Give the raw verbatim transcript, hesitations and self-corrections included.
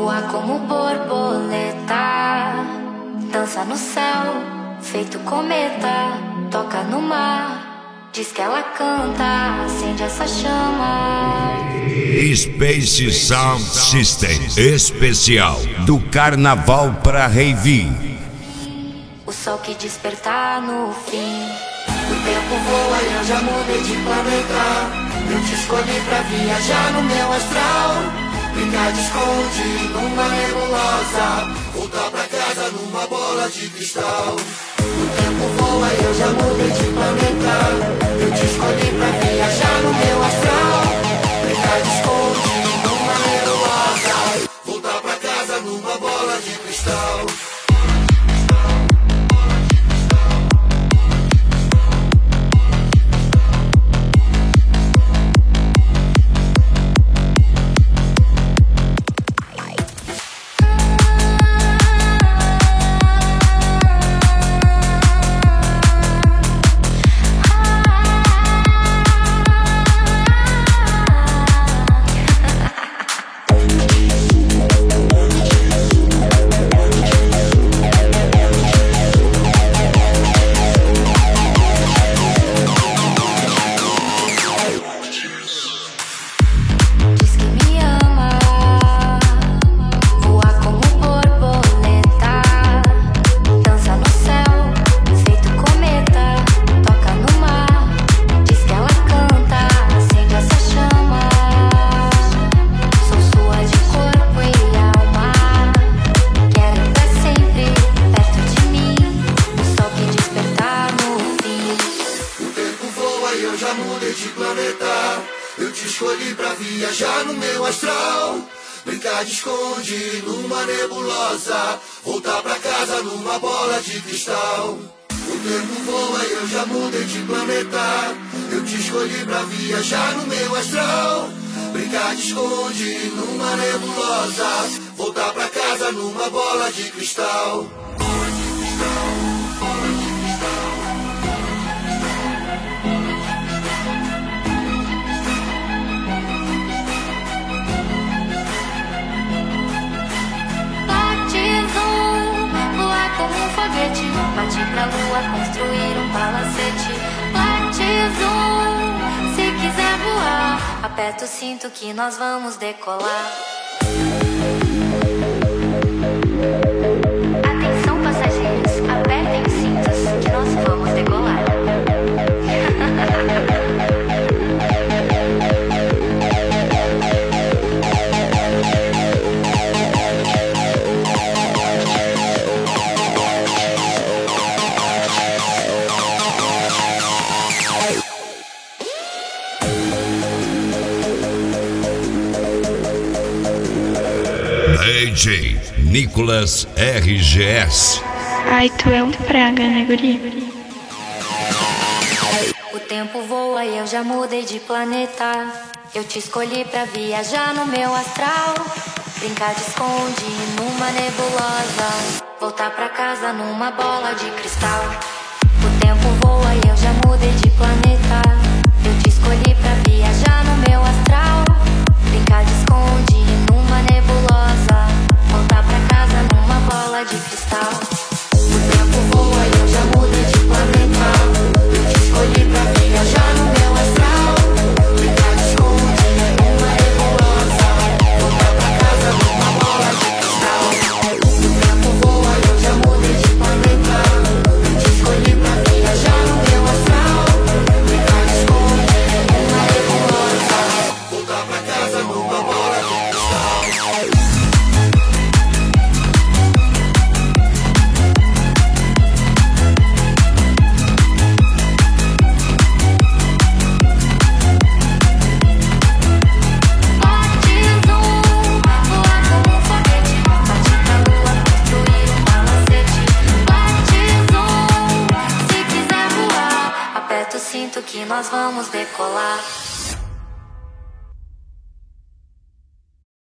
voa como borboleta, dança no céu, feito cometa, toca no mar, diz que ela canta, acende essa chama. Space Sound System especial do carnaval pra rave. O sol que despertar no fim. O tempo voa e eu já mudei de planeta. Eu te escolhi pra viajar no meu astral, brincar de esconde numa nebulosa, voltar pra casa numa bola de cristal. O tempo voa e eu já mudei de planeta. Eu te escolhi pra viajar no meu astral, brincar de esconde numa nebulosa, voltar pra casa numa bola de cristal. Partir pra lua, construir um palacete. Platizum, se quiser voar, aperta o cinto que nós vamos decolar. Atenção passageiros, apertem os cintos que nós vamos decolar. D J Nicolas R G S. Ai, tu é um praga, né, guri? O tempo voa e eu já mudei de planeta. Eu te escolhi pra viajar no meu astral, brincar de esconde numa nebulosa, voltar pra casa numa bola de cristal. O tempo voa e eu já mudei de planeta. Eu te escolhi pra viajar no meu astral,